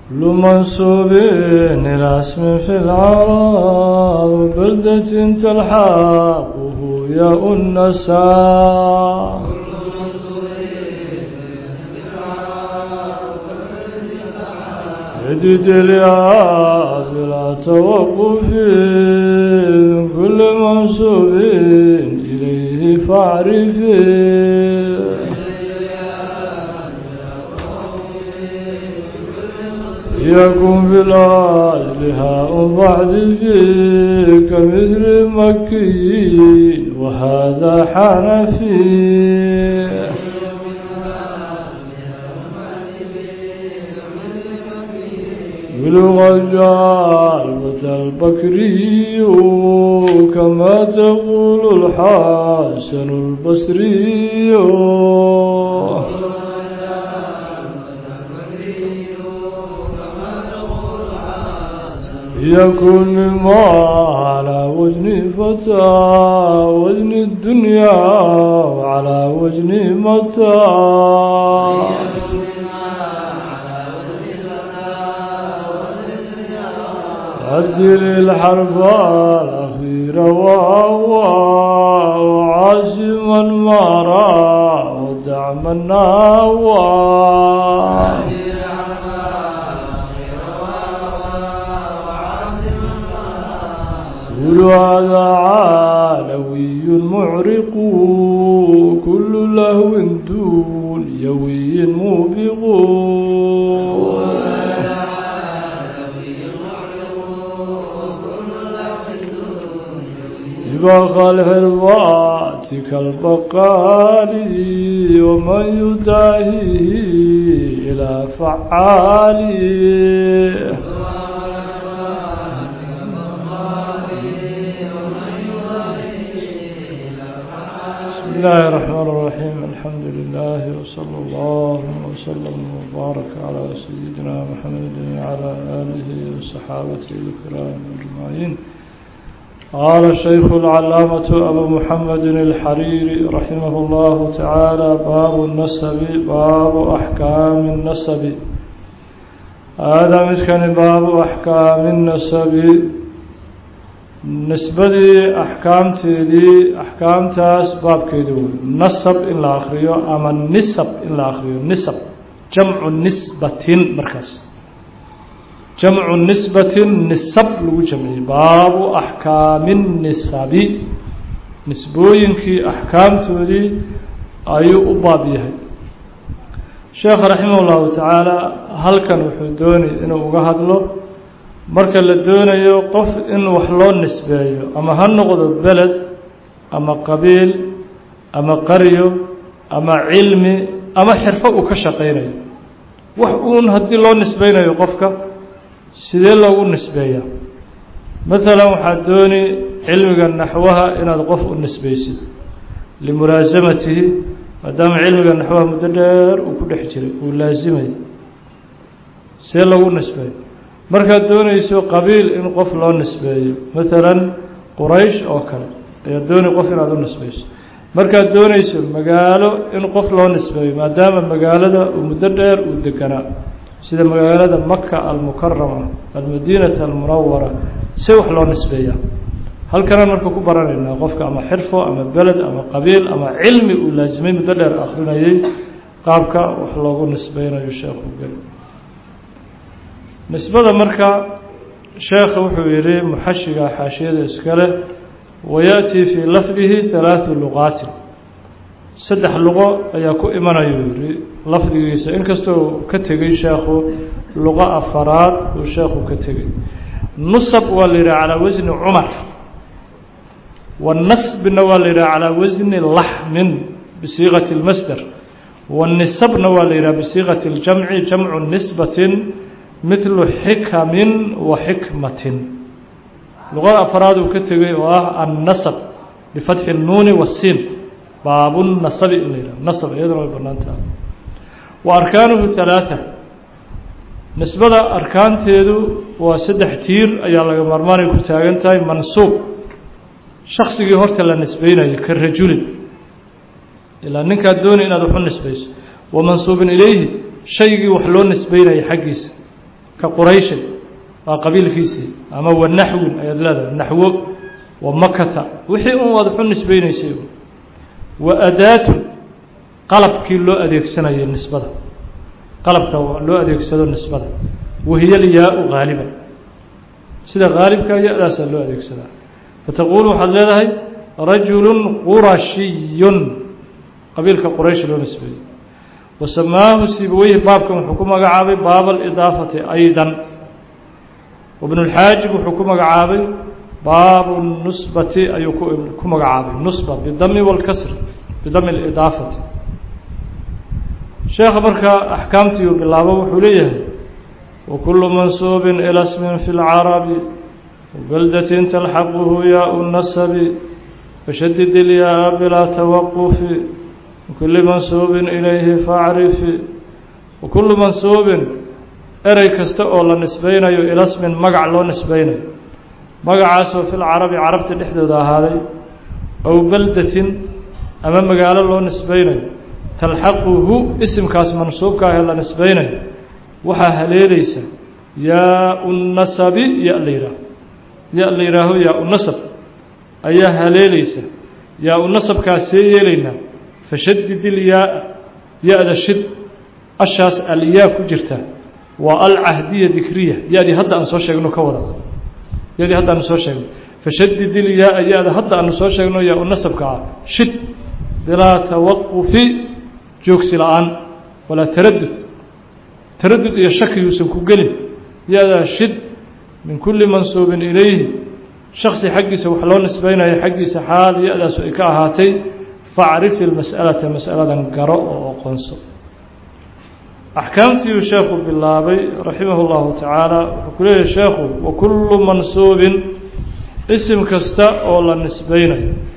كل منسوب إلى اسم في العرب بلدة تلحقه ياء النساء عدد الياء بلا توقف كل منسوب إليه فاعرفه يكون في الأصل هاء بعد فيه كمثل مكي وهذا حنفي بلغ الجالبة البكري كما تقول الحسن البصري يكون مما على وزن فتى وزن الدنيا وعلى وزن متى عدل الحرف الأخير وعازما مرا ودع من نوى كل هذا علوي معرق كل لهو دون يوي موبق يبقى الحربات كالبقال ومن يداهيه إلى فعالي بسم الله الرحمن الرحيم الحمد لله وصلى الله وسلم وبارك على سيدنا محمد وعلى آله وصحابته الكرام أجمعين قال الشيخ العلامة أبو محمد الحريري رحمه الله تعالى باب النسب باب أحكام النسب هذا مثل باب أحكام النسب نسبدي أحكام تاس باب كيدو نسب إن لا آخريو أما النسب إن لا آخريو نسب جمع نسبة مركز جمع نسبة نسب لو جمعي باب أحكام النسب نسبوين كي أحكام تولي أيو أبابيها الشيخ رحمه الله تعالى هل كان وحدوني إنه أقهد له marka la doonayo qof in wax loo nisbeeyo ama ha noqdo beled ama qabiil ama qaryo ama cilmi ama xirfo uu ka shaqeynayo wax uun hadii loo nisbeynayo qofka sidee loogu nisbeeyaa مثلا waxaad dooni cilmiga naxwaha inaad qof u nisbeysid limulaasamatihi maadaama cilmiga naxwaha muddo dheer uu ku dhex jiray uu laazimay see loogu nisbeeyo markaad doonayso qabiil in qof loo nisbeeyo مثلا quraysh oo kale ayaa doonay qof inaad u nisbeyso markaad doonayso magaalo in qof loo nisbeeyo maadaama magaalada uu muddo dheer uu deganaa sida magaalada Makka al-Mukarrama al-Madinah al-Munawwara si wax loo nisbeeyo halkan marka ku baranayna qofka ama xirfo ama beled ama qabiil ama cilmi uu laazimay muddo dheer akhrinayay qaabka wax loogu nisbeynayo sheekhu gal nisbada marka sheekh wuxuu yiri muhashiga xaashiyada iskale wayati fi lafdihi thalath luqat saddex luqo ayaa ku imanayo yiri lafdigiisa inkastoo ka tagay sheekhu luqa afaraad oo sheekhu ka tagay nusab walira ala wazn umar والنسب walira ala wazn lahm بصيغه المصدر والنسب walira بصيغه الجمع جمع نسبه مثل حكم وحكمة لغة أفراد كتغي النسب بفتح النون والسين باب النسب إليه نسب يدرى البنانتا وأركانه ثلاثة نسبة أركان تيدو وسدح تير أيها الله مرماني كتاغنتاي منصوب شخصي هورت للنسبين كالرجل إلا أنك الدون إن أدوحون نسبيس ومنصوب إليه شيء وحلون نسبين حقيس كقريش وقبيل كيسي أما والنحو أيضا النحو ومكة وحي واضح النسبين يسير وأداة قلب كيلو أديك سنة النسبة قلب لو أديك سنة النسبة وهي الياء غالبا سيدا غالب كياء لا سنة لو أديك سنة فتقول حضرتها رجل قرشي قبيل كقريش لو نسبي وسماه سيبويه بابكم حكومة عابي باب الإضافة أيضا وابن الحاجب حكومة عابي باب النسبة أي حكومة عابي نسبة بالضم والكسر بضم الإضافة شيخ بركة أحكامتي بالله وحوليه وكل منسوب إلى اسم في العرب وبلدة تلحقه ياء النسب فشدد الياء بلا توقف وكل منسوب إليه فاعرف وكل منسوب أري كستأول نسبين إلى اسم مقع له نسبين مقع في العرب عربت الإحدى هذا أو بلدة أمام مقال له نسبين تلحقه اسم كاس منصوب كاهلا نسبين وحا هليليس ياء النسب ياء ليراه ياء النسب أي هليليس ياء النسب كاسي لنا فشدد الياء ياء الشد أشاس الياء كجرته والعهدية ذكرية ياء هذا أن صار شيء كوضع ياء هذا أن صار شيء فشدد الياء ياء هذا أن صار شيء ياء النسب كا شد بلا توقف جوكس الآن ولا تردد يا شك يوسف كجلم يا شد من كل منسوب إليه شخص حقي سوى حلون نسبين يا حقي سحال يا سئك هاتي فاعرف المسألة مسألة قراء وقنص أحكامتي الشيخ باللابي رحمه الله تعالى وكل الشيخ وكل منسوب اسم كستا أولا نسبين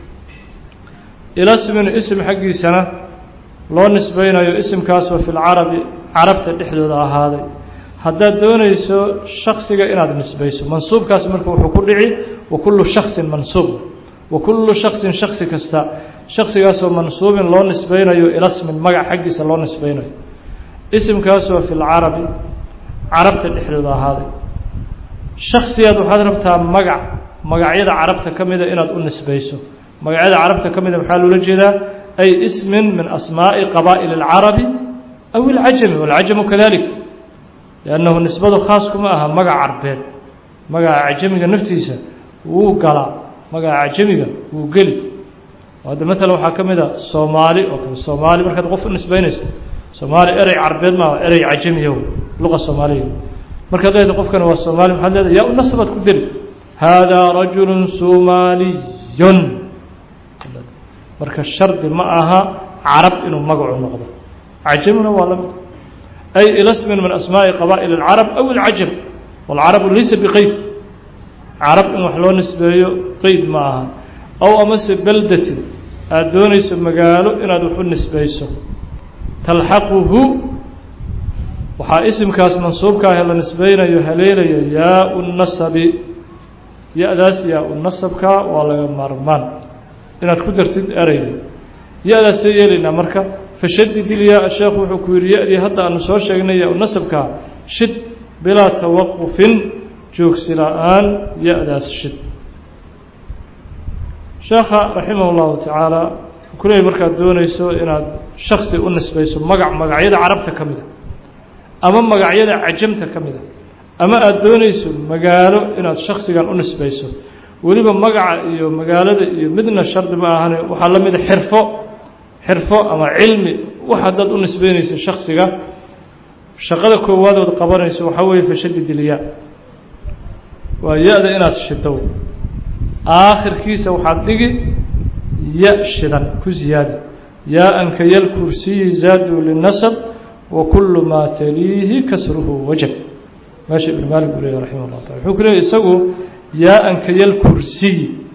إلى اسم حقي سنة لو نسبين اسم كاسو في العربي عربت الإحدى هذا هذا دون يسو شخص إناد نسبيسو منصوب كاس مركو حكورعي وكل شخص منصوب وكل شخص كستا شخص كاسو منصوب لو نسبين إلى اسم مقع حقي لو نسبين اسم كاسو في العربي عربت الإحدى هذا شخص يدو حضربتها مقع يدا عربت كميدا إناد نسبيسو مقع يدا عربت كميدا بحاله لجدا أي اسم من أسماء قبائل العرب أو العجم والعجم كذلك لأنه نسبته خاص كما مقع عربين مقع عجمي نفتيسة وقلا مقع عجمي وقلي وهذا مثلا حكم إذا صومالي وكان صومالي مركز غف النسبينيس صومالي أري عربين ما أري عجمي هو لغة صومالية مركز إذا غف كان هو الصومالي محدد يا نسبت كدر هذا رجل صومالي مركز الشرط معها عرب إنه مقع النقطة عجمنا ولا أي إلى اسم من أسماء قبائل العرب أو العجم والعرب ليس بقيد عرب إنه حلون نسبيه قيد معها أو أمس بلدة أدوني ثم قالوا إن أدوحوا نسبيه تلحقه وحا اسم كاس منصوب كاهلا نسبين يهليل ياء النصب ياء داس ياء النصب كا ولا مرمان إن تقدر تدري ياء داس يلينا مركا فشدد الياء الشيخ وحكور يأتي حتى أن نصور شيئا ونسبك شد بلا توقف جوكس الآن يأداس الشد شيخ رحمه الله تعالى كل مركز دون يسوء إن شخص النسبة يسوء مقعيد عربت كمدة أما مقعيد عجمت كمدة أما الدون يسوء مقاله إن الشخص كان النسبة يسوء وليبا مقالة مدنا الشرط معها وحلمي حرفه أما علمي وحدد نسبينيس شخصيا شغله كواد وقبرنيس وحوي فشدد الياء وياء إنات الشدو آخر كيس وحدقي ياء شدن كزيادة ياء كي الكرسي زاد للنسب وكل ما تليه كسره وجب ماشي ابن مالك بن رحمه الله تعالى حكنا يسوي ياء كي الكرسي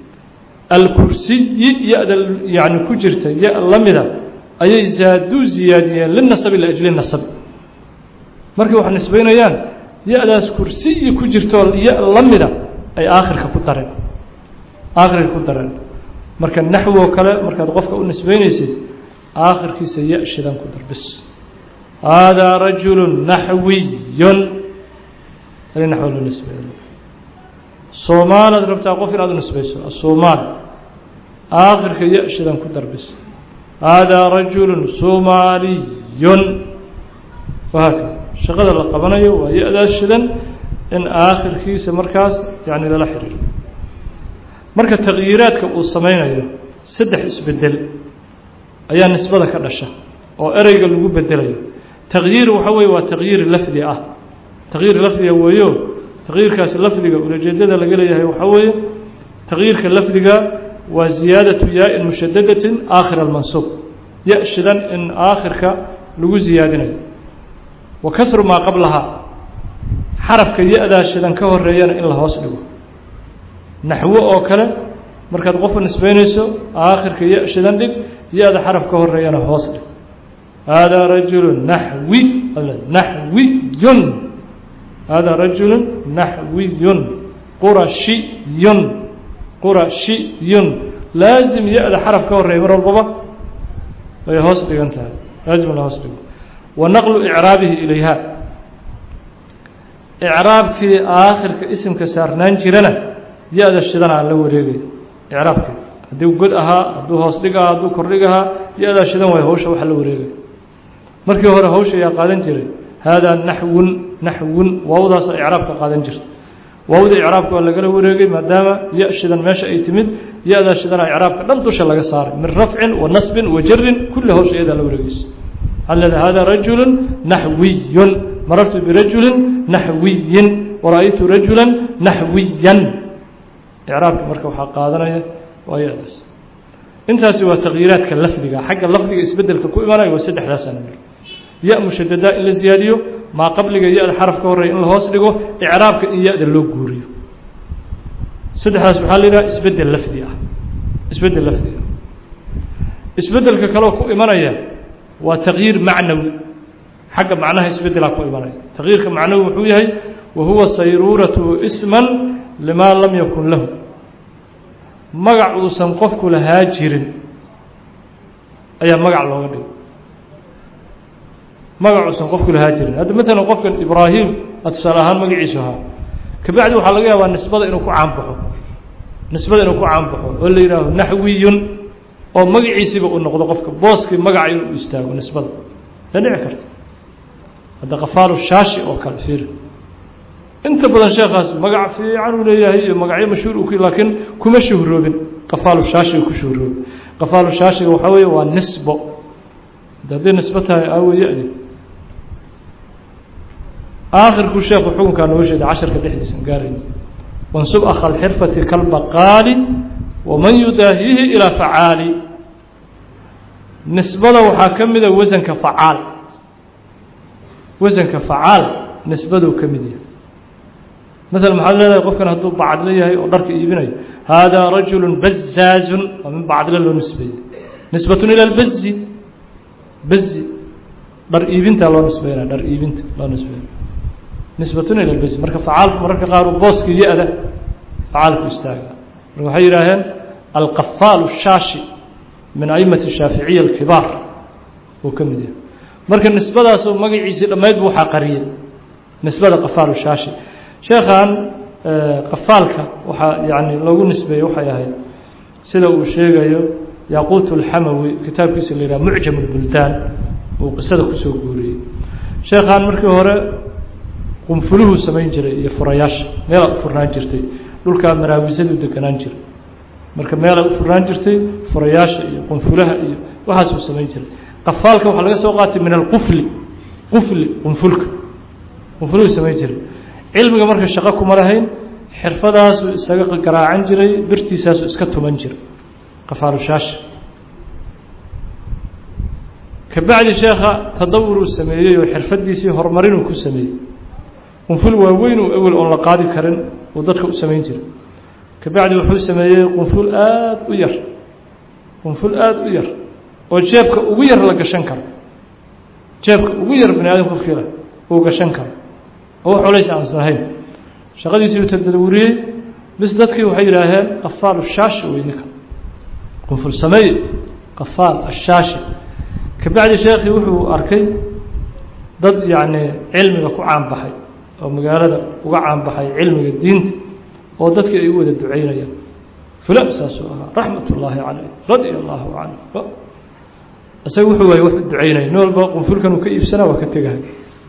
يعني كجرت يا لمدا أي زادوا زيادية للنسب لأجل النسب مركب واحد نسبينيان يا داس كرسي كجرت يا لمدا أي آخر كقطرين مركب النحو وكلا مركب غفك النسبينيسي آخر كيس يأشدان قدر بس هذا رجل نحوي هل نحو النسبة صومال ربطا قفل هذا النسبة الصومال آخر كي يأشد أن كدر بس هذا رجل صومالي وهكذا شغل القبنية ويأذى الشدن إن آخر كيس مركز يعني لا حرير مركز تغييرات كالصمين سدح اسبدل أيان نسبة لك الرشة أو أريق اللي بدل تغيير وحوي وتغيير اللفظي تغيير اللفظي هو تغيير كاس اللفظي والجديد اللي قال وحوي تغيير كاللفظي وزيادة ياء مشددة آخر المنصوب يأشدا إن آخر كلو زيادنا وكسر ما قبلها حرف كي يأذى شدا كهر ريان إلا هوسله نحو أو كلا مركز قفل نسبينيسو آخر كي يأشدا لك يأذى حرف كهر ريان هوسله هذا رجل نحوي هذا رجل نحوي قرشي لازم يأذى حرف كهر ريان البابا ويهوسله انتهى لازم الهوسله ونقل إعرابه إليها إعراب في آخر كاسم كسارنان جيرنا يأذى الشدان على الوريقي إعراب كي هدو قدها هدو هوسلقها هدو كرقها يأذى الشدان ويهوش وحل الوريقي مركي هو هوش يا قادن جيري هذا نحو ووضع إعراب كقادن جير ووضع إعراب كولا قال الوريقي ما دام يأشدان ماشا يتمد يأذى الشدان إعراب لن توش الله صار من رفع ونصب وجر كل هوش يأذى الوريقي هذا رجل نحوي مررت برجل نحوي ورأيت رجلا نحويا إعراب مركب حق هذا ويأذس انت سوى تغييرات كاللفظة حق اللفظة يسبدل كل مرة يوسد إحدى سنة ياء مشددة إلا زيادية ما قبل ياء الحرف كوري إلا هوسلقه إعراب ياء اللوجوري سدحها سبحان الله يسبدل اللفظة يسبدل ككلو كل مرة وتغيير معنوي حق معناها يسبدل على كل مرة تغيير كمعنوي وحويه وهو صيرورة اسما لما لم يكن له مقع سنقفك لهاجر أي مقع الله قدر مقع سنقفك لهاجر هذا مثلا قفك إبراهيم أتصالحان مقع عيسوها كبعد وحلقها والنسبة إنه كو عام بحو واللي يراه نحوي oo magaciisiba uu noqdo qofka booski magaca inuu istaago nisbada la dhici karto hada qafaalu shaashi oo kale fiir inta badan sheekhaas magac fiican uu leeyahay iyo magacyo mashhuur uu laakiin kuma shuhroobin qafaalu shaashi ku shuhroob qafaalu shaashi waxa weeye waa nisbo dadii nisbatahay awiyadi آخر كل شيء حكم كان وجد 10 كدحديس قارين وانسب أخ الحرفة كالبقال ومن يداهيه إلى فعال نسبة له حاكم وزن كفعال نسبة له كمدية مثل محل لا يقف كان هدو بعد ليه ودرك إيبني هذا رجل بزاز ومن بعد له نسبة إلى بز در إيبنت الله نسبة در إيبنت الله نسبة إلى البز مركب فعال مركب قارو بوسك يأذى فعال كيستاغ وحي راهن القفال الشاشي من أئمة الشافعية الكبار وكمدية مركب نسبة له مقعيسي لما يدبو حقرية نسبة قفال الشاشي شيخان قفالك يعني لو نسبة وحي هاي سيدو الشيخ ياقوت الحموي كتاب كيس اللي معجم البلدان وقصده كسو غوري شيخان markii hore qunfuluhu sameyn jiray iyo furayash meel furnaan jirtay dhulka maraawisadu deganaan jiray marka meel furnaan jirtay furayash iyo qunfulaha iyo waxa uu sameyn jiray qafaalka waxa laga soo qaatay min alqufli qunfuluhu sameyn jiray cilmiga marka shaqo kuma lahayn xirfadaas uu isaga qaraacan jiray birtiisaas iska tuman jiray qafaalu shaash كبعد شيخ تدور السمية وحرفديسي هرمرين وكسمية قنفل وين أول أن لقادي كرن وضدك سمين جل كبعد وحول السمية قنفل آد وير وجابك وير لك شنكر جابك وير بني آدم كفكيرة هو شنكر هو حوليش عن سنهين شغل يصير تدوري بس ضدك وحيراها قفال الشاش وينك قنفل سمية قفال الشاشة كبعد شيخي وحو أركي ضد يعني علمي كو عام بحي oo magaalada uga caan baxay cilmiga diinta oo dadka ay u wada duceynayaan fulan saasuu ahaa raxmatullaahi calayh radia allaahu canhu isaga wuxuu waayey wax u duceynaya nin walba qunfulkan uu ka iibsanaa waa ka tegahay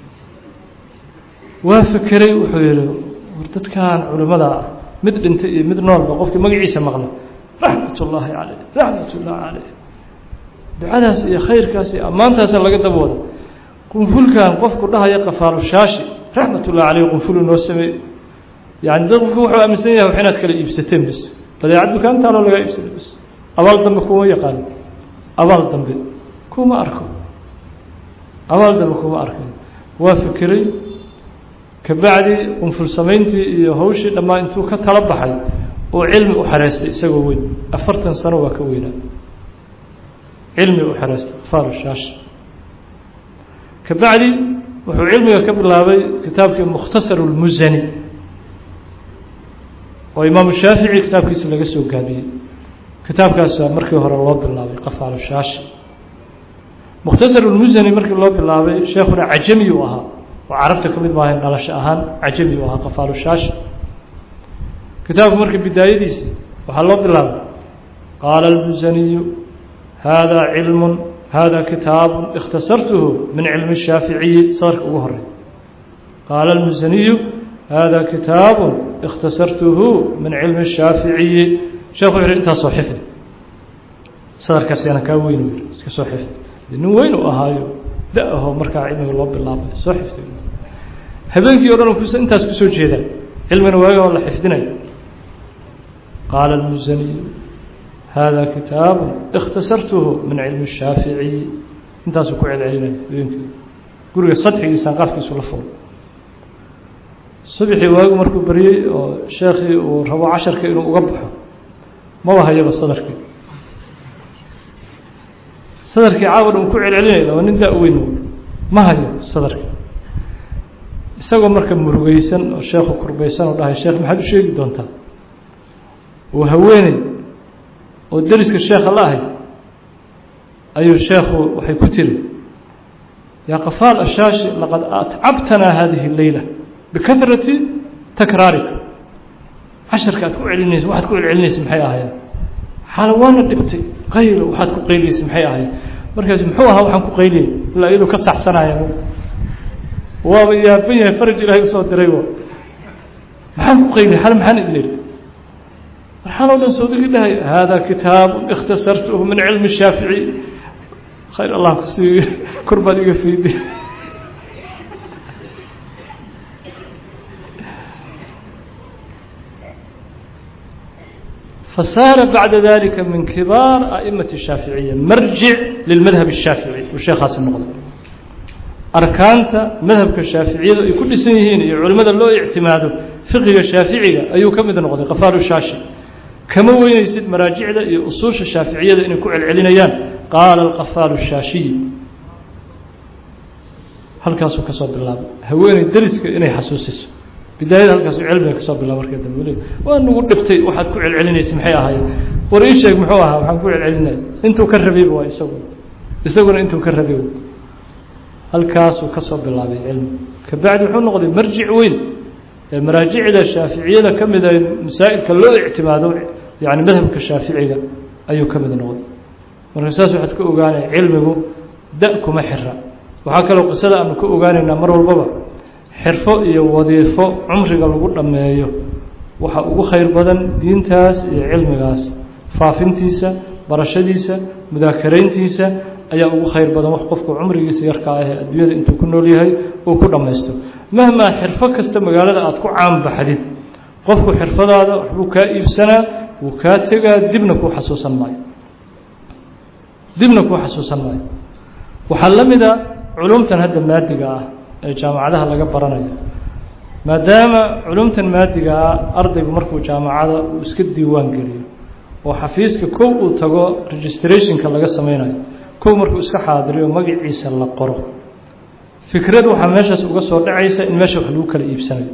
waa fekeray wuxuu yihi war dadkan culimmada ah mid dhintay iyo mid noolba qofkii magaciisa maqla raxmatullaahi calayh raxmatullaahi calayh ducadaas iyo khayrkaas iyo ammaantaasa laga daba wada qunfulkan qofku dhahaya qafaalu shaashi raxmatullahi calayh qunfulu noo sameey yani dad qofku wuxuu aaminsan yahay wax inaad kala iibsateen bis badeecad dukaantaaloo lagaa iibsada bis abaal dambe kuma yaqaan abaal dambe kuma arko abaal dambe kuma arko waa fikiray kabacdi qunful samayntii iyo hawshii dhammaan intuu ka tala baxay oo cilmi u xareystay isagoo weyn 40 sano waa ka weynaa cilmi u xareystay qafaalu shaashi kabacdi wuxuu cilmiga ka bilaabay kitaabkii mukhtasar ulmusani oo imaam shaafici kitaabkiisa laga soo gaabiyey kitaabkaas markii hore loo bilaabay qafaalu shaashi mukhtasar ulmusani markii loo bilaabay sheekhuna cajami uu ahaa oo carabta ka mid maahay dhalasho ahaan cajami uu ahaa qafaalu shaashi kitaabku markii bidaayadiisii waxaa loo bilaabay qaala almusaniyu hada cilmun هذا كتاب اختصرته من علم الشافعي صارك وهري قال المزني هذا كتاب اختصرته من علم الشافعي شيخ انت صحيفه صارك سينا كوين اسك صحيفه لانه وين اهايو داه marka cilmiga loo bilaabay صحيفه habeenkii oo dhan ku intaas ku soo jeedan cilmiga waaga oo la xifdinay قال المزني هذا كتاب اختصرته من علم الشافعي انتاس ku celcelinay guriga sadxiisa qafkiisu la furo subaxii waagu markuu bariyay oo sheekhi uu rabo 10 inuu uga baxo ma wahayaba sadarkii caawad uu ku celcelinay oo nin daa weyn ma hayo sadarkii isagoo marka murugaysan oo sheekhu kurbaysan oo dhahay sheekh maxaad u sheegi doontaa oo haweenay oo dariska sheekha la ahay ayuu sheekhu waxay ku tiri yaa qafaal ashaashi laqad at'abtana hadhihi al-layla bikathrati takraarik casharka aad ku celinayso waxaad ku celinayso maxay ahaayeen xalwaana dhibtay qayl waxaad ku qaylinayso maxay ahaayeen markaas muxuu ahaa waxaan ku qayliyay ilaa inuu ka saxsanaayeen waaba yaabin yahay faraj ilaahay soo diray maxaan ku qayliyay hal maxaan idin حاولنا صدق له هذا كتاب اختصرته من علم الشافعي خير الله كسي كربة في يدي فصار بعد ذلك من كبار أئمة الشافعية مرجع للمذهب الشافعي والشيخ حسن النقضي أركانت مذهب الشافعية كل سنين علماء الله اعتماده فقه الشافعي أيو كم ذا نقضي قفال الشاشي كما وينيسد مراجع ذا أصول الشافعية إن كوع العلنيان قال القفال الشاشي هل كاسو كسب الله هوين الدرس إنه حسوسس بداية هل كاسو علمه كسب الله مركز دمولي وأنه قدبتي واحد كوع العلني سمحيها هاي ورئيس شيخ محوها وحن كوع العلني أنتوا كربيب يسوون أنتوا كربيب هل كاسو كسب الله بالعلم كبعد وحن نقضي مرجع وين مراجع إلى الشافعية كم إذا مسائل كله اعتماده يعني مذهب الشافعية أيه كم إذا نقول والرساس واحد كأوجاني علمه دأكم حرة وحكى لو قصد أن كأوجاني نمر البابا حرفه يوظيفه عمر قال قول لما يو وخير بدن دين تاس علم جاس فافن تيسا برشديسا مذاكرين تيسا أي خير بدن وحقفك عمر يصير كاه الدنيا أنتم كنوا ليها وكل ما يستو مهما حرفك استمجالات أتكو عام بحديد قفكو حرفة هذا وحبوك إبسنا وكاتجا دبنكو حسوسا معي وحلم إذا علومة هذا المادة جامعة لها لقى برانية ما دام علومة المادة أرضي بمركو جامعة وسكت ديوان قريب وحفيزك كو تجو ريجستريشن كلا سمينا كو مركو اسك حاضري ومجي عيسى الله قرو فكرته waxaa meeshaas uga soo dhacaysa in meesha wax lagu kala iibsanayo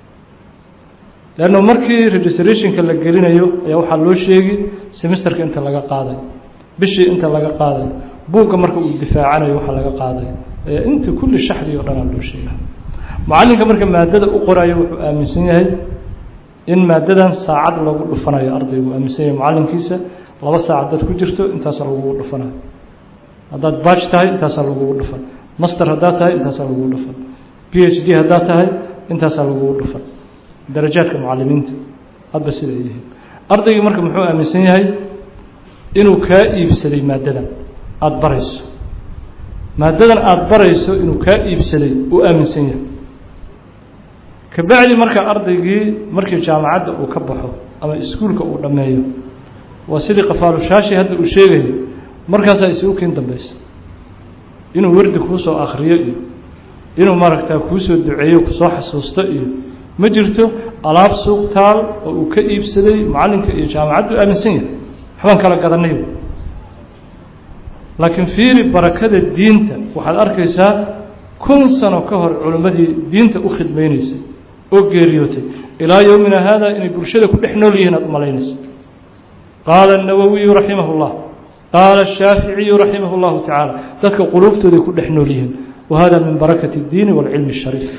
laano markii registration-ka la gelinayo ayaa waxa loo sheegay semesterka inta laga qaaday bishii inta laga qaaday buugga marka uu difaacanayo waxa laga qaaday inta kulli shahri oo dhan loo sheegay معلمك marka maadada u qorayo wuxuu aaminsan yahay in maadadan saacad lagu dhufanayo ardaygu aaminsan yahay macallinkiisa 2 saacad dad ku jirto intaas lagu dhufanayo hadaad batch tahay intaas lagu dhufan master hadaad tahay intaas lagu dhufan PhD hadaad tahay intaas lagu dhufan darajaadka macallimiinta hadda sida ay yihiin ardaygu marka muxuu aaminsan yahay inuu ka iibsaday maadadan aad barayso maadadan aad barayso inuu ka iibsaday uu aaminsan yahay kabacdi marka ardaygii markii jaamacadda uu ka baxo ama iskuulka uu dhameeyo waa sidii qafaalu shaashi hadda uu sheegay markaas ay isugu keen dambayso inuu wardi ku soo akhriyo iyo inuu maragtaa ku soo duceeyo ku soo xasuusto iyo ma jirto alaab suuq taal oo uu ka iibsaday macallinka iyo jaamacaddu aaminsan yahay waxaan kala gadanay laakiin fiiri barakada diinta waxaad arkaysaa 1000 sano ka hor culimadii diinta u khidmeynaysay oo geeriyootay ilaa yawmina hada inay bulshada ku dhex nool yihiin aad malaynayso qaala an-nawawi rahimahullah qaala ash-shafi'i rahimahullah ta'ala dadka qulubtooda ku dhex nool yihiin وهذا من بركة الدين والعلم الشريف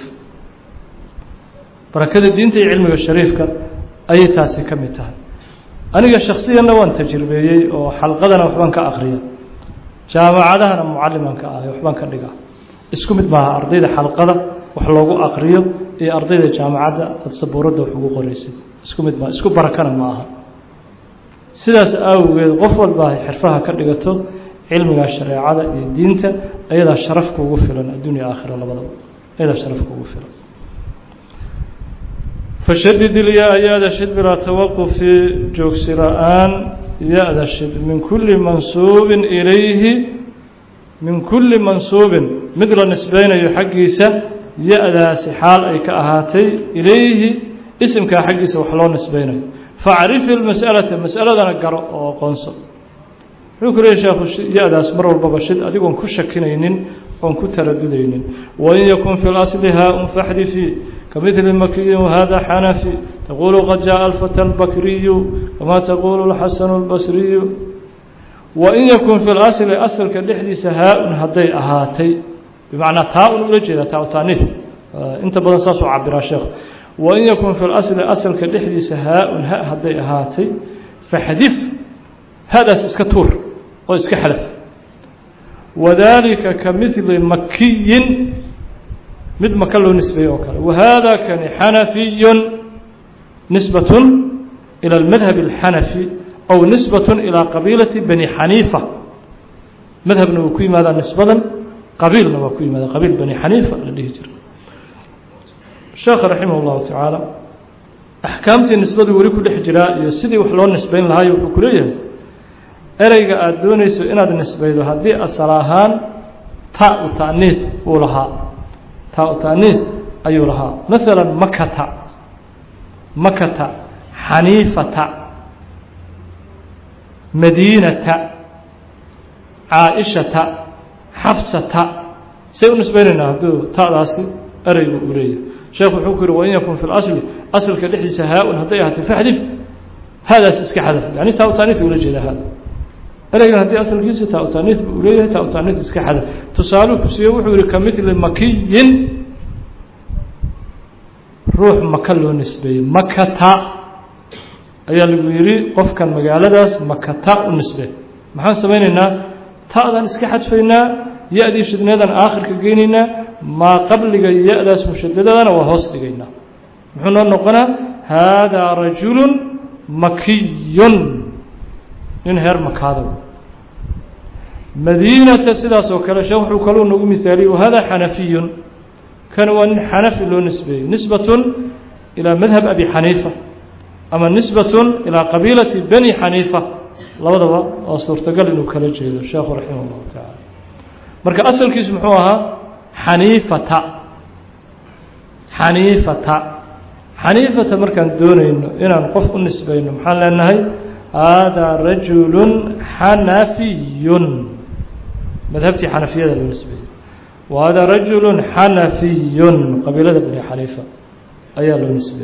بركة الدين تي علم الشريف أي تاسي كمتها أنا شخصيا وأن تجربي وحلقتنا وحبان كأخرية جامعتها أنا معلما وحبان كنقا اسكمت معها أرضية حلقة وحلوقو أخرية هي أرضية جامعة الصبورة وحقوق الرئيسي اسكمت معها اسكم بركنا معها سلاس أو غفل باهي حرفها كنقاته علمك الشريعة دينته أيضا شرفك وغفلا الدنيا آخرة لبضل أيضا شرفك وغفلا فشدد الياء يا شد بلا توقف في جوكسران يا شد من كل منسوب إليه من كل منسوب مثل نسبين يحقيسه يا سحال أي كأهاتي إليه اسم كحقيسه وحلون نسبين فاعرف المسألة نقرأ وقنصل wuxuu leeyahay sheekhu yaadaas mar walba bashid adigoon ku shakinaynin oon ku taradudaynin wa in yakun fil asliha fahdifi kamithli makki wa hada hanafi taqulu qad jaa al fata al bakri kama taqulu al hasan al basri wa in yakun fil asli aslka dhixdiisa haa'un haday ahaatay bimaana taa'un ula jeeda taa'tanif inta badan saas oo cabira sheekh wa in yakun fil asli aslka dhixdiisa haa'un haday ahaatay fahdif هذا اسكتور أو اسكحلف وذلك كمثل مكي مثل مكله نسبة أوكله وهذا كان حنفي نسبة إلى المذهب الحنفي أو نسبة إلى قبيلة بني حنيفة مذهب نوكي ماذا نسبة قبيل نوكي ماذا قبيل بني حنيفة الذي هجر الشيخ رحمه الله تعالى أحكامتي النسبة وريكو الحجراء يسدي وحلون نسبين لها يوكليه erayga aad doonayso inaad nisbaydo hadii asal ahaan ta u taaniis uu lahaa ayuu lahaa mesela makata xaniifata madiinata caaishata xafsata say u nisbaynayna haduu taadaasi eraygu u leeyahay sheekhu wuxuu ku yiri waa in yakun fil asli asalka dhixdiisa haa'un haday ahaatay fahdif hadaas iska xadaf yani ta u taaniis uu la jeedaa hada eraygan haddii asalkiisa taa'utaniis buu leeyahay taa'utaniis iska xadaf tusaalu ku siiyo wuxuu yiri kamithli makiyin ruux maka loo nisbeeyay makata ayaa lagu yiri qofkan magaaladaas makata u nisbay maxaan sameeynaa ta'dan iska xadfaynaa yaadii shidneedan aakhirka geenina ma qabliga yaadaas mushaddadana waa hoos dhigaynaa muxuu noo noqonaa hada rajulun makiyun in heer makaado madiinata sidaas oo kale sheekhu wuxuu kaloo nagu misaaliyo hada xanafiyun kan waa xanafi loo nisbeeyay nisbatun ila madhab abi xaniifa ama nisbatun ila qabiilati bani xaniifa labadaba oo suurtagal inuu kala jeedo sheekhu raximahullah ta'ala marka asalkiisu muxuu ahaa xaniifata markaan doonayno inaan qof u nisbayno maxaan leenahay هذا رجل حنفي مذهبتي حنفية بالنسبة وهذا رجل حنفي قبيلة بني حنيفة أيها بالنسبة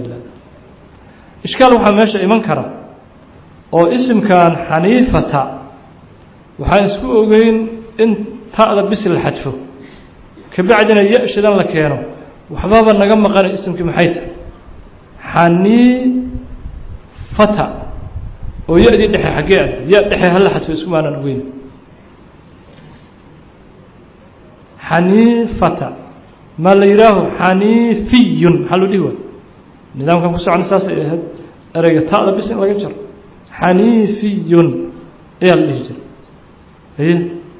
إشكال وحا ماشي إيمان كرا أو اسم كان حنيفة وحا نسكو إن تأذى بس الحدف كبعدنا يأشدان لكيانو waxbaaba naga maqan ismkii maxay tahay xaniifata oo ya-dii dhexe xaggee ad ya dhexe hala xadfo isku maanaan ogeyn xaniifata ma la yidhaaho xaniifiyun maxaa loo dhihi waay nidaamkan ku socona saasay ahayd ereyga ta'da bis in laga jaro xaniifiyun ayaa la dhihi jiray aye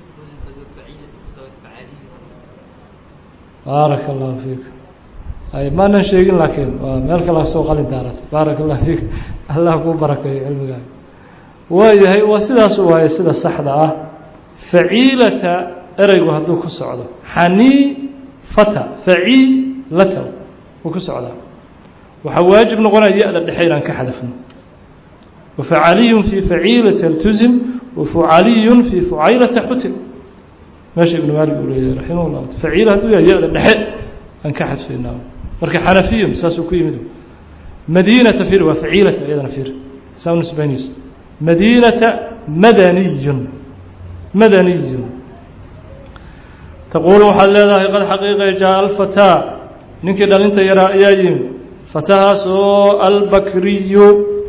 baaraka allahu fiik ay maanan sheegin laakiin waa meel kale soo qalin daaratay baaraka allahu fiik allah kuu barakeeyo cilmigaaga waayahay waa sidaas waaye sida saxda ah faciilata ereygu hadduu ku socdo xaniifata faciilata wuu ku socdaa waxaa waajib noqonaya ya-da dhexe inaan ka xadafno wafacaliyun fii faciilata iltuzim wafucaliyun fii fucaylata xutim meesha ibnu maalik uu leeyahay raximah llah faciila hadduu yahay ya-da dhexe aan ka xadfaynaa marka xanafiyun saasuu ku yimid madiinata fir waa faciilata iyadana fir saa nisbaynaysa madiinata madaniyun madaniyun taquulu waxaad leedahay qad xaqiiqa jaa alfataa ninkii dhalinta yaraa ayaa yimid fatahaas oo albakriyu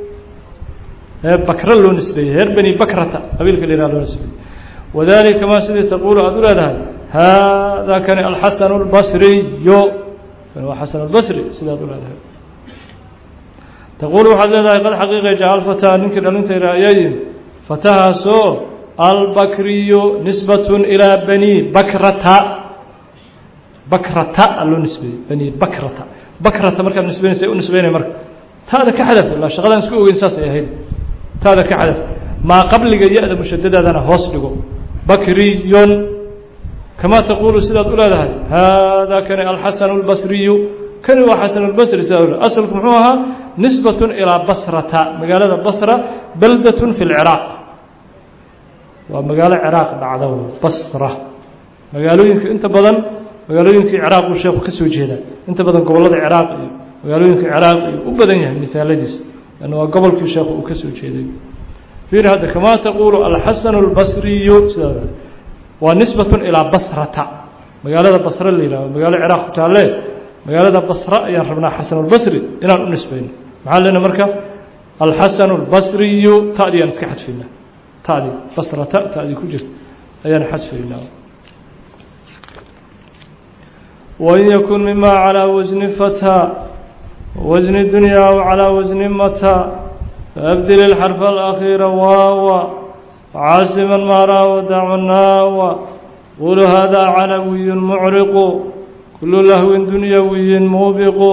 bakra loo nisbeeyey reer bani bakrata qabiilka la yihah loo nisbeeyey wadalika kamaa sidii taquulu aada u leedahay haadaa kani alxasanu اlbasriyu kani waa xasan albasri sidaad u leedahay taquulu waxaad leedahay qad xaqiiqa jaa alfataa ninkii dhalinta yaraa ayaa yimid fatahaasoo albakriyu nisbat ilىa bani bakrata bakrata loo nisbeeyey bani bakrata bakrata markaad nisbeynaysa u nisbeynay marka taada ka xadaf ilaa shaqadaan isku ogeyn saas ay ahayd taada ka xadaf maa qabliga ya-da mushadadaadana hoos dhigo bakriyun kamaa taquulu sidaad u leedahay haadaa kani alxasanu اlbasriyu kani waa xasan اlbasri sidaad u asalku muxuu ahaa nisbat ilىa basrata magaalada basra baldat fi اlciraaq waa magaalo ciraaq dhacda basra magaalooyinka inta badan magaalooyinkii ciraaq uu sheekhu ka soo jeedaa inta badan gobollada ciraaq iyo magaalooyinka ciraaq iyo u badan yahay misaaladiis lanna waa gobolkii sheekhu uu ka soo jeeday fiir hadda kamaa taquulu alxasanu اlbasriyu sidaa waa nisbatun ilaa basrata magaalada basra la yihahdo magaalo ciraaq ku taalle magaalada basra ayaan rabnaa xasan اlbasri inaan u nisbayno maxaa leena marka alxasanu اlbasriyu ta'dii aan iska xadfaynaa ta'dii basrata ta'dii ku jirta ayaan xadfaynaa wain yakun mima calىa wasni fataa wasni dunyaa w calىa wasni mataa faabdil اlxarfa alakhiira waawa caasiman maaraa wadacu naawa qulu hada calawiyu mucriqu kulu lahwin dunyawiyin muubiqu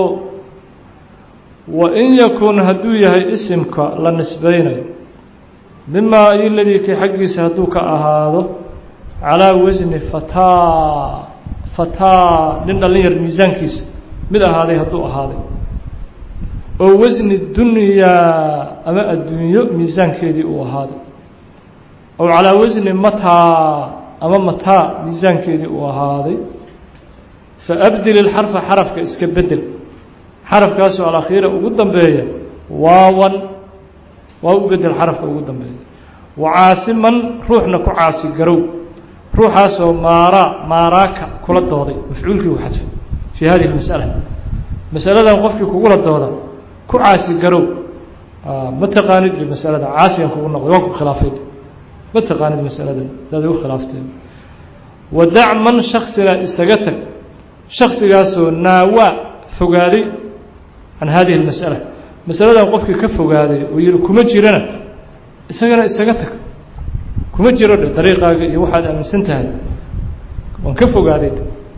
wain yakun hadduu yahay isimka la nisbaynayo mimaa ay ladii kii xaggiisa hadduu ka ahaado calىa wasni fataa fataa nin dhallin yar miisaankiisa mid ahaaday hadduu ahaaday oo wasni dunyaa ama adduunyo miisaankeedii uu ahaaday ow calaa wasni mataa ama mataa miisaankeedii uu ahaaday faabdil ilxarfa xarafka iska bedel xarafkaasoo alakhiira ugu dambeeya waawan waa u bedel xarafka ugu dambeeya wacaasiman ruuxna ku caasi garow ruuxaasoo maaraaka kula dooday mafcuulkii uu xadfay fii hadihi اmasأala masaladan qofkii kugula dooda ku caasi garow ma taqaanid masalada caasigan kugu noqday waa ku khilaafay ma taqaanid masaladan daad igu khilaaftay wadac man shaksina isaga tag shaksigaasoo naawaa fogaaday can hadihi اmasأala masaladan qofkii ka fogaaday oo yihi kuma jirana isagana isaga tag kuma jiro dhe dariiqaaga iyo waxaad aaminsan tahay waan ka fogaaday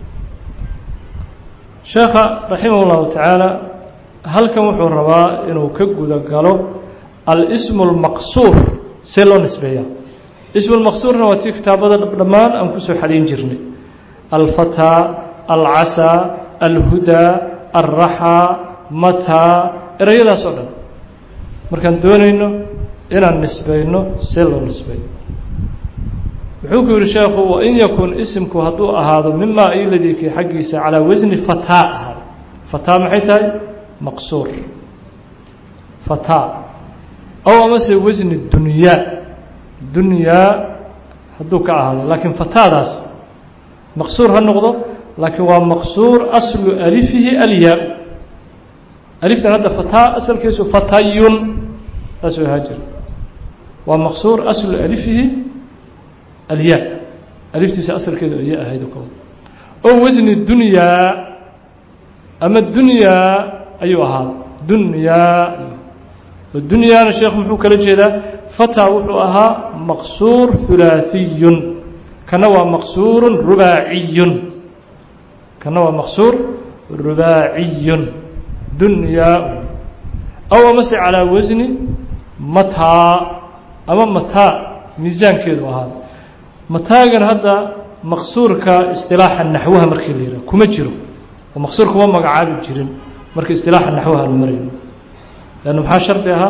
sheekha raximah اllahu tacaala halkan wuxuu rabaa inuu ka guda galo alsmu اlmaqsuur see loo nisbeeyaa ismu lmaqsuurna waa tii kitaabada dhammaan aan kusoo xadayn jirnay alfataa alcasaa alhudaa alraxaa mataa ereyadaas oo dhan markaan doonayno inaan nisbayno see loo nisbeeyo wuxuu ku yihi sheekhu wain yakun isimku hadduu ahaado mima iladikii xaggiisa calaa wasni fataa ahaado fataa maxay tahay maqsuur fataa ow amase wasni dunyaa dunyaa hadduu ka ahaado laakiin fataadaas maqsuur ha noqdo لكن هو مقصور أصل ألفه الياء ألف هذا فتاة أصل كيسو فتاي أصل هاجر ومقصور أصل ألفه الياء ألف تسي أصل كيسو الياء هيدا كون أو وزن الدنيا أما الدنيا أيها هذا دنيا الدنيا أنا شيخ محوك لجيدا فتى وحوها مقصور ثلاثي كنوى مقصور رباعي كنوى مقصور رباعي دنيا أو مسع على وزن متى أما متى ميزان كده هذا متى كان هذا مقصور كاصطلاحا نحوها مركي ليرة كما جرو ومقصور كما مقعاد جرين مركي اصطلاحا نحوها المرين لأنه محا شرطها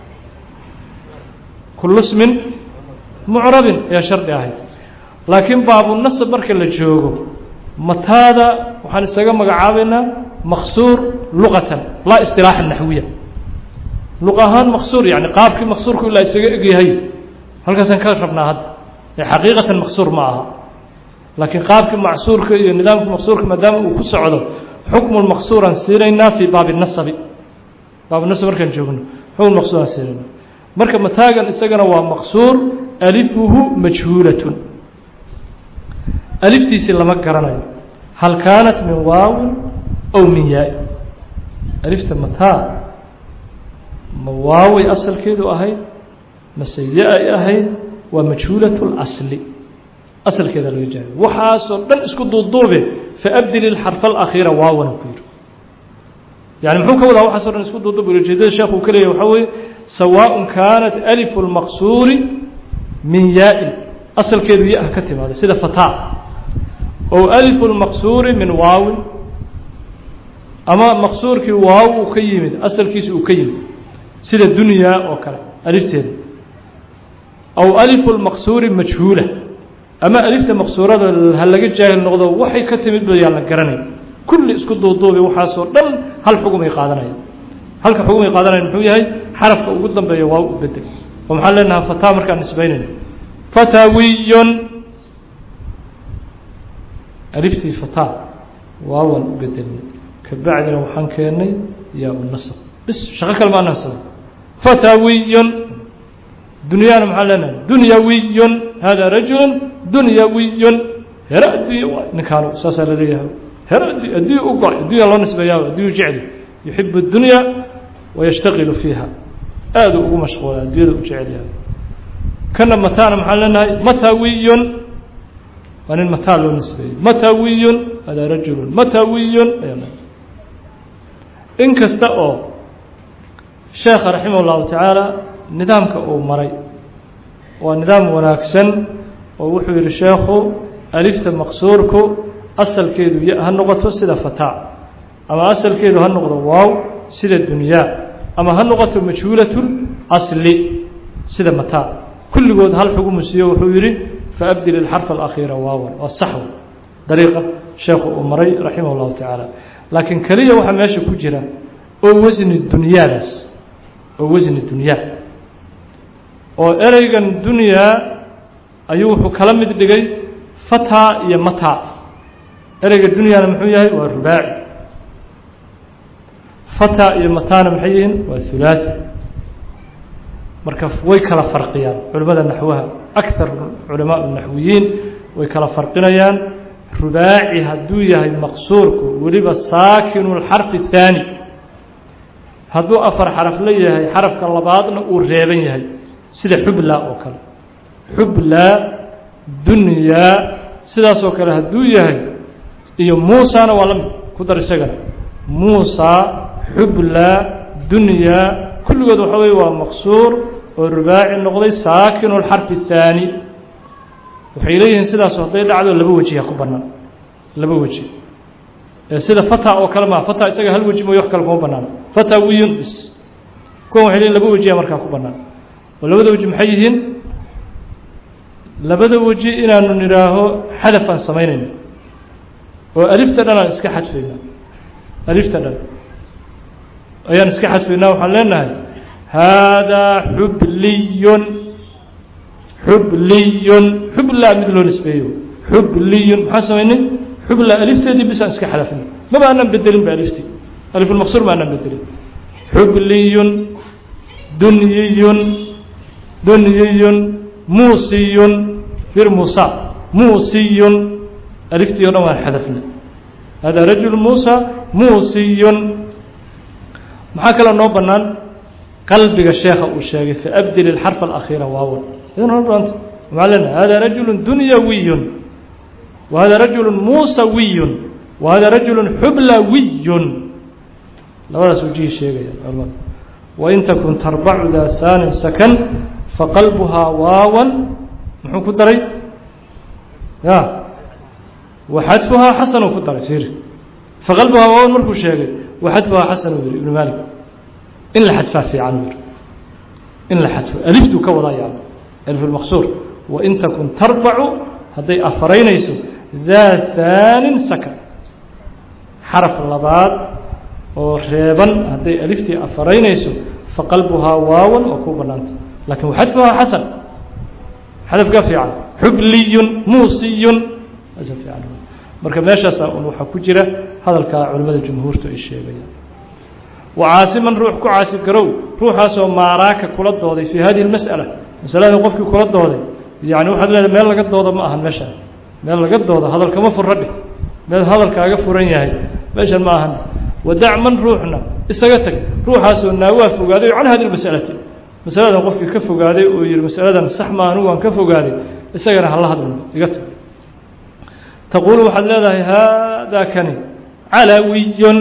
كل اسم معرب يا شرطها لكن باب النصب مركي اللي جوغو متى هذا وحان استقام مقعابنا مقصور لغة لا اصطلاحا نحوية لغة مقصور يعني قابك مقصور كل يسقي هي هل كان كربنا هذا حقيقة مقصور معها لكن قابك معصور نظامك مقصور ما دام وكسعده حكم المقصور سيرنا في باب النصب باب النصب مركن جوجنا حكم المقصور سيرنا مركب متاجا استجنا ومقصور ألفه مجهولة ألف تيسي لما قرنا هل كانت من واو أو من ياء ألف متى مواوي أصل كيدو أهي مسيئة أهي ومجهولة الأصل أصل كذا الرجال وحاصل بل اسكت الضوبة فأبدل الحرف الأخير واو نقول يعني محوك ولا وحاصل اسكت الضوبة الرجال الشيخ وكله وحوي سواء كانت ألف المقصور من ياء أصل كذا ياء كتب هذا سيدا فتاة أو ألف المقصور من واو أما مقصور كي واو وكيمد أصل كيس وكيمد سيدا الدنيا وكذا ألف تين أو ألف المقصور مجهولة أما ألف المقصورة هل لقيت جاهل النقطة وحي كتمد بيان لقرني كل اسكت ضوضوبي وحاصور دل هل حكم يقادنا هل كحكم يقادنا نحوي هاي حرف قدام بيا واو بدل ومحل أنها فتاة مركان نسبين فتاوي ألفتي فتاة واو بدل كبعد لو حن كأني يا النصب بس شغل كلمة نصب فتاوي دنيانا محلنا دنيوي هذا رجل دنيوي هرأدي نكانوا ساسا لديها هرأدي أقرأ الدنيا الله نسبة ياه الدنيا جعل يحب الدنيا ويشتغل فيها هذا هو مشغول الدنيا جعلها كان متانا محلنا متاوي وأن المتاع له نسبة متاوي هذا رجل متاوي إن كستأوا الشيخ رحمه الله تعالى نظامك أو مري ونظام وناكسن ووحي الشيخ ألفت مقصورك أصل كيدو هالنقطة سيدة فتاة أما أصل كيدو هالنقطة واو سيدة الدنيا أما هالنقطة مجهولة أصل سيدة متاع كل قد هالحكم سيئة وحيري فأبدل الحرف الأخير واو والصحو طريقة الشيخ أمري رحمه الله تعالى لكن كلية وحا ماشي كجرة أو وزن الدنيا بس أو وزن الدنيا oo ereygan dunya ayuu wuxuu kala mid dhigay fata iyo mata ereyga dunyana muxuu yahay waa rubaaci fata iyo matana maxay yihiin waa thulathi marka way kala farqiyaan culimada naxwaha akthar ulama an-nahwiyin way kala farqinayaan rubaaci haduu yahay maqsuurku waliba saakinul harf athani haduu afar xaraf leeyahay xarafka labaadna uu reeban yahay sida xubla oo kale xubla dunya sidaas oo kale haduu yahay iyo muusana waa lamid ku dar isagana muusa xubla dunya kulligood waxa way waa maqsuur oo rubaaci noqday saakin al harf athani waxay leeyihiin sidaas oo haday dhacdo laba wajiga ku banaan laba waji sida fata oo kale ma fata isaga hal waji ma wax kale kuma banaan fata wiyun bis kuwa waxay leeyihiin laba wajiga markaa ku banaan ولبدا وجه محيهن لبدا وجه إننا نراه حذفا سمينين وألفتنا اسك حذفنا ألفتنا أيان اسك حذفنا وحلنا هذا حبلي حبلي حبل لا مثل نسبيه حبلي حسمين xubla alifteedii bisaan iska xadafnay maba aanan bedelin ba aliftii alifulmaqsuur ma aanan bedelin xubliyun dunyiyun dunyiyun muusiyun fir muusa muusiyun aliftii oo dhan waan xadafnay hada rajul muusa muusiyun maxaa kaloo noo bannaan qalbiga sheekha uu sheegay faabdil ilxarf alakhiira waawan idan hor baanta maxaa leenahay hada rajulu dunyawiyun wahada rajulu muusawiyun wahada rajulu xublawiyun labadaas wajihii sheegaya culamada wain takun tarbacu daa saanin sakan faqalbuhaa waawan muxuu ku daray ya waxadfuhaa xasan uu ku daray fiiri faqalbuhaa waawan markuu sheegay waxadfuhaa xasan uu yihi ibnu malik in la xadfaa fiican uu yihi in la xadfo aliftuu ka wadaa yani alif lmaqsuur wain takun tarbacu hadday afaraynayso daa haanin sakan xaraf labaad oo reeban hadday aliftii afaraynayso faqalbuhaa waawan oo ku bannaanta lakin waxadfuhaa xasan xadafka fiican xubliyun muusiyun asa fiican marka meeshaasa un waxaa ku jira hadalkaa culimmada jumhuurtu ay sheegayaan wacaasiman ruux ku caasi garow ruuxaasoo maaraaka kula dooday fii hadihi اlmas'ala masalada qofkii kula dooday yani waxaad leedahay meel laga dooda ma ahan meeshaan meel laga dooda hadalkama furra dhig meel hadalkaaga furan yahay meeshan ma ahan wadac man ruuxna isaga tag ruuxaasoo naawaa fogaaday can hadi lmas'alati masaladan qofkii ka fogaaday oo yihi masaladan sax ma anigu aan ka fogaaday isagana hala hadlin iga tag taquulu waxaad leedahay haadaa kani calawiyun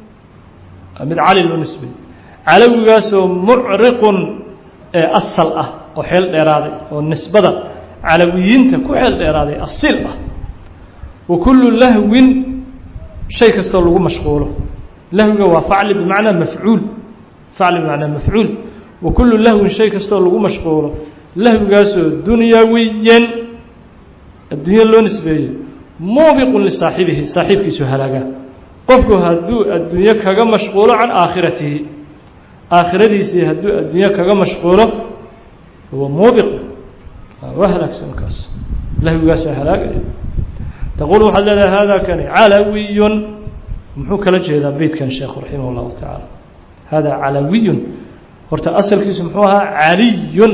mid cali loo nisbay calawigaasoo mucriqun ee asal ah oo xeel dheeraaday oo nisbada calawiyiinta ku xeel dheeraaday asiil ah wa kullu lahwin shay kastoo lagu mashquulo lahwiga waa facli bimacnaa mafcuul facli bimacnaa mafcuul wa kullu lahwin shay kastoo lagu mashquulo lahwigaasoo dunyawiyan addunya loo nisbeeyey muubiqun lisaaxibihi saaxiibkiisu halaagaa qofku hadduu adduunyo kaga mashquulo can aakhiratihi aakhiradiisii hadduu adduunyo kaga mashquulo huwa muubiq waa halaagsan kaas lahwigaasaa halaagaya taquul waxaad leedahay haadaa kani calawiyun muxuu kala jeedaa beytkan sheekhu raximah اllahu tacaala hada calawiyun horta asalkiisu muxuu ahaa caliyun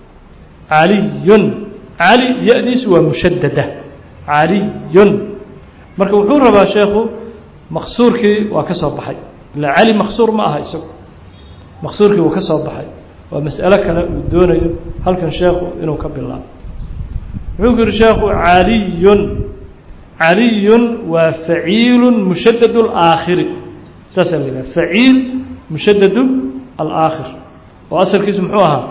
caliyun cali ya-diisu waa mushadada caliyun marka wuxuu rabaa sheekhu maqsuurkii waa ka soo baxay ilaa cali maqsuur ma aha isagu maqsuurkii wuu ka soo baxay waa mas'alo kale uu doonayo halkan sheekhu inuu ka bilaabo wuxuu ku yihi sheekhu caliyun caliyun waa faciilu mushadad اlaakhiri saasaa la yidhaha faciil mushadad alaakhir oo asalkiisu muxuu ahaa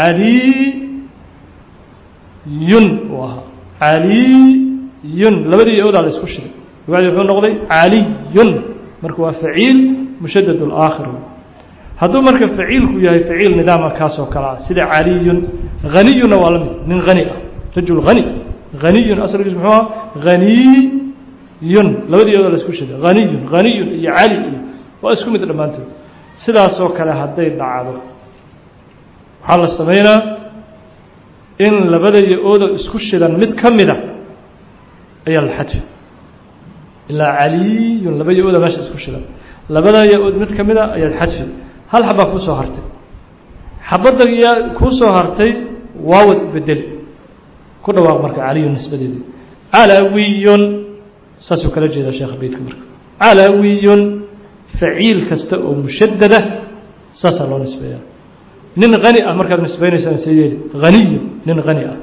caliyun uu ahaa caliyun labadii odaa la isku shiray bacdi wuxuu noqday caliyun marka waa faciil mushadad اlaakhir hadduu marka faciilku yahay faciil nidaama kaas oo kale ah sida caliyun haniyunna waa la mid nin hani ah rajul hani haniyun asalkiisu muxuu ahaa haniyun labadii odaa la isku shiray haniyun haniyun iyo cali iyo waa isku mid dhammaantood sidaasoo kale hadday dhacdo waxaa la sameynaa in labada ya-ooda isku shidan mid ka mida ayaa la xadfi ilaa caliyun laba ya-ooda meesha isku shidan labada ya-ood mid ka mida ayaad xadfi hal xabaa kuu soo hartay xabadda yaa kuu soo hartay waawad bedeli ku dhawaaq marka caliyun nisbadeedii calawiyun saasuu kala jeedaa sheekha beytka marka calawiyun faciil kasta oo mushadada saasaa loo nisbeeyaa nin hani ah markaad nisbaynaysaan see yeeli haniyun nin hani ah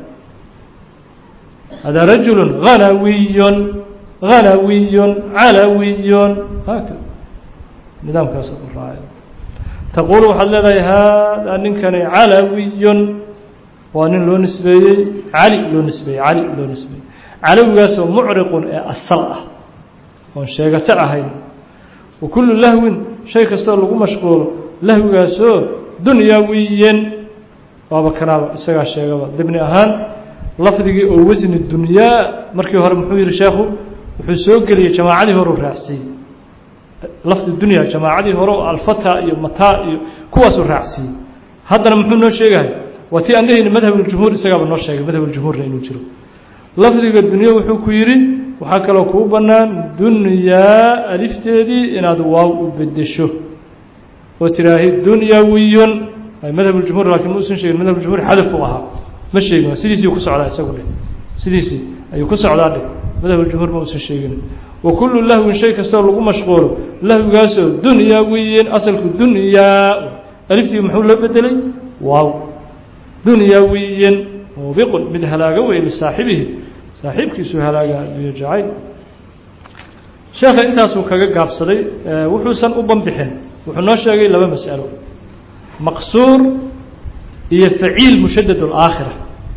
hada rajulu hanawiyun hanawiyun calawiyun haakada nidaamkaasa u raacay taquulu waxaad leedahay haadaa ninkani calawiyun waa nin loo nisbeeyey cali loo nisbeeyey cali loo nisbeeyey calawigaasoo mucriqun ee asal ah oon sheegato ahayn wa kullu lahwin shay kastoo lagu mashquulo lahwigaasoo dunyawiyan waaba kanaaba isagaa sheegaba dibni ahaan lafdigii oo wasni dunyaa markii hore muxuu yihi sheekhu wuxuu soo geliyey jamaacadii hore u raacsiiyey lafdi dunya jamaacadii hore oo alfata iyo mataa iyo kuwaasuu raacsiiyey haddana muxuu noo sheegahay waa tii aan dhehayni madhabuljumhuur isagaaba noo sheegay madhabuljumhuurna inuu jiro lafdiga dunya wuxuu ku yidhi وحكى كوبنا دنيا ألفتدي إن هذا واو بدشوا وتراهي دنيوي أي مذهب الجمهور لكن موسى شيء مذهب الجمهور حذفوها مش شيء سيديسي يقص على سقول سيديسي أي يقص على هذا مذهب الجمهور موسى شيء وكل له شيء كسر له مشغول له قاسو دنيوي أصل الدنيا ألفتي محول بدلي واو دنيوي وبيقول بدهلاقة لصاحبه صاحبك سهلاقة بيجعل شيخ أنت سوكا قابصري وحسن أبنبحن وحنا شيء لما مسأله مقصور هي فعيل مشدد الآخرة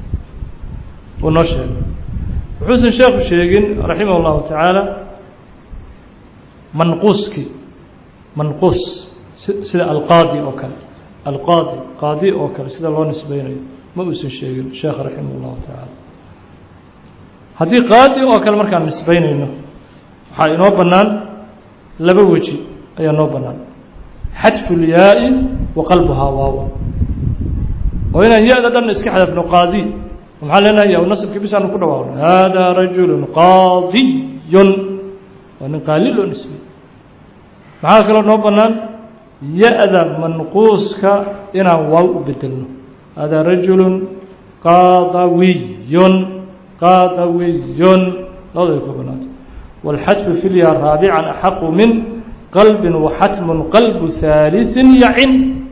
ونشهد وحسن شيخ الشيخين رحمه الله تعالى منقوس سيدا القاضي أوكل القاضي قاضي أوكل سيدا الله نسبيني ما أسن الشيخ رحمه الله تعالى هذه قاضي أوكل مركان نسبيني إنه حينو بنان لبوجي أي نو بنان حذف الياء وقلبها واو وهنا ياء دان اسك حذف قاضي ومحلنا ياء ونصب كبيس أنه كله واو هذا رجل قاضي وأن قليل نسبي معاك لو نو بنان يأذى منقوسك إنا واو بدلنا هذا رجل قاضوي لا يكون والحذف في الياء رابعا أحق من قلب وحتم قلب ثالث يعن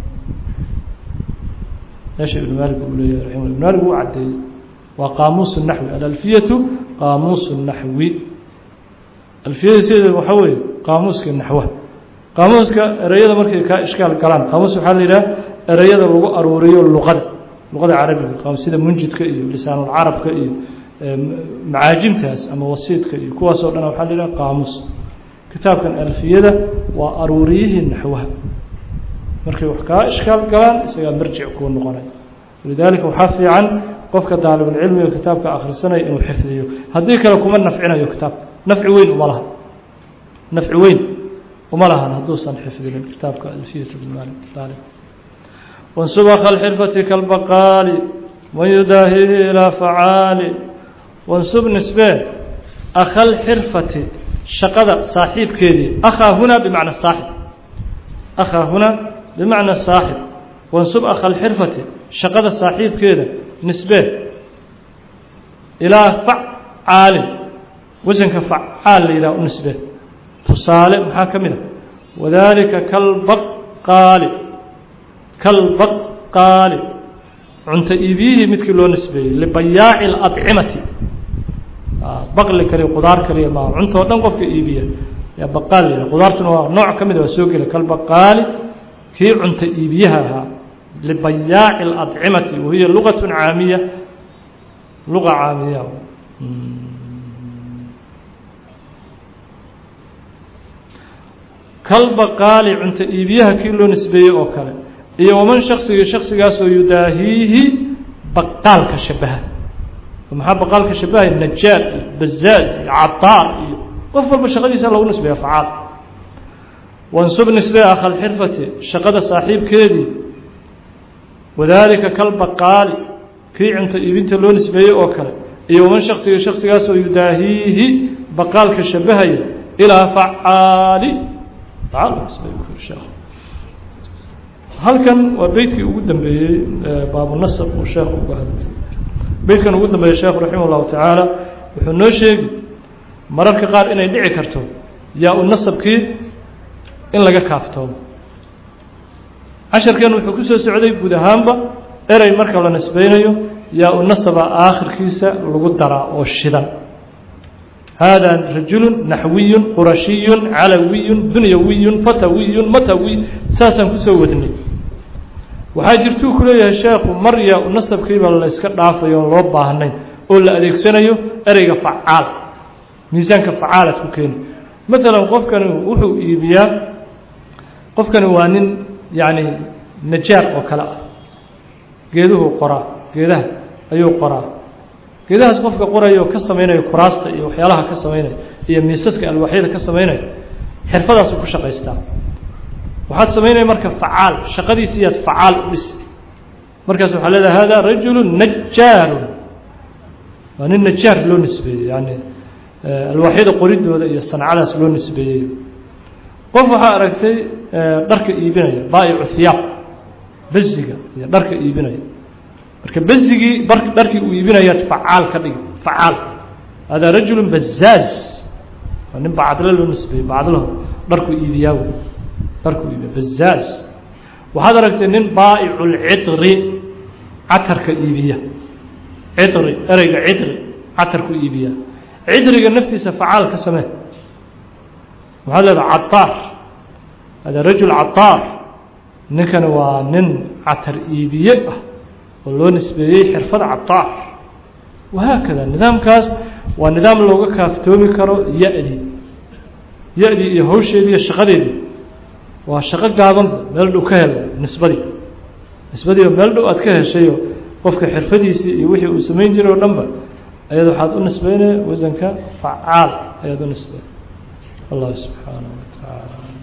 ايش ابن مالك يقول رحمه الله ابن مالك هو عدي وقاموس النحو الألفية قاموس النحو الألفية سيد المحوي قاموس النحو قاموس الرياضة مركز كإشكال الكلام قاموس حال إلى الرياضة الأرورية اللغة العربية قاموس سيد منجد كأيه لسان العرب كأيه معاجم تاس أما وسيط كأيه كواس ودنا وحال إلى قاموس كتاب كان ألفية وأروريه نحوها مركي وحكاء إشكال قال سيقال مرجع كون نقرأ ولذلك وحافي عن قفك طالب العلم وكتاب كآخر السنة إنه حفظيه هذيك لكم النفعنا يكتاب نفع وين ومالها نفع وين ومالها نهدوسا حفظ الكتاب كألفية ابن مالك طالب وانسبخ الحرفة كالبقال ويداهيه إلى فعال وانسب نسبه أخى الحرفة شقد صاحب كذي أخا هنا بمعنى الصاحب أخا هنا بمعنى الصاحب وانسب أخا الحرفة شقد صاحب كذا نسبة إلى فعال وزن كفعال إلى نسبة تصالح محاكمنا وذلك كالبقال عنت إيبيه مثل لو نسبة لبياع الأطعمة بقل كلي قدار كلي ما عنت ودن قف إيبيه يا بقال قدارتنا نوع كمده وسوق له كالبقال كي عنت إيبيها لبياع الأطعمة وهي لغة عامية كالبقال عنت إيبيها كي لو نسبة أو كله إيه ومن شخص قاسو يداهيه بقال كشبهه ومحب بقال كشبهه النجار البزاز العطار وفر بشغل يسأل له نسبة فعال وانسب نسبة أخ الحرفة شقد صاحب كذي وذلك كالبقال كي عنت إبنت له نسبة أوكله إيه ومن شخص قاسو يداهيه بقال كشبهه إلى فعال نسبة يكون الشيخ هل كان وبيتك قدام باب النصب والشيخ وبهذا بيتك قدام بالشيخ رحمه الله تعالى وحنا شيء مرarka qaar inay dhici karto yaa u nasabkii in laga kaafto casharkan wuxuu ku soo socday guud ahaanba eray marka la nisbaynayo yaa u nasaba aakhirkiisa lagu daraa oo shidan هذا رجل نحوي قرشي علوي دنيوي فتوي متوي ساسا كسودني وحاجرتو كليه الشيخ مريا ونسب كيبا لا اسك دافيو لو باهنay oo la adeegsanayo ereyga facaal miisaanka facaalad ku keen مثلا qofkan wuxuu iibiyaa qofkan waa nin yaani najaar oo kala geeduhu qoraa geedaha ayuu qoraa geedahaas qofka qorayo ka sameeynaayo kuraasta iyo waxyaalaha ka sameeynaayo iyo miisaska alwaaxyada ka sameeynaayo xirfadaas uu ku shaqeystaa waxaad sameeynay marka facaal shaqadiisa iyo facaal u dhis markaas waxa leedahay hada rajul najjar waa nin najjar loo nisbeeyay yani alwaaxyada qoridooda iyo sancadaas loo nisbeeyey qof waxaa aragtay dharka iibinaya baa'icu thiyaab basiga iyo dharka iibinaya marka basigii dharkii uu iibinayaad facaal ka dhigi facaal hada rajulu bazaaz waa nin bacadle loo nisbeeyey bacadlahu dharku iibiyaa dharku iibiya bazaaz waxaad aragtay nin baa'icu lcitri catarka iibiya citri ereyga citri catarku iibiya cidriga naftiisa facaal ka samee waxaad leedaha cataar hada rajul cataar ninkana waa nin catar iibiye ah oo loo nisbeeyey xirfada cataar wahaakada nidaamkaas waa nidaam looga kaaftoomi karo ya-dii iyo hawsheedii iyo shaqadeedii waa shaqo gaabanba meel dhow ka hel nisbadiiba meel dhow aad ka heshayo qofka xirfadiisii iyo wixii uu samayn jiray oo dhanba ayada waxaad u nisbeynaya wasanka facaal ayaad u nisbeyn allah subxaanaه wa tacaala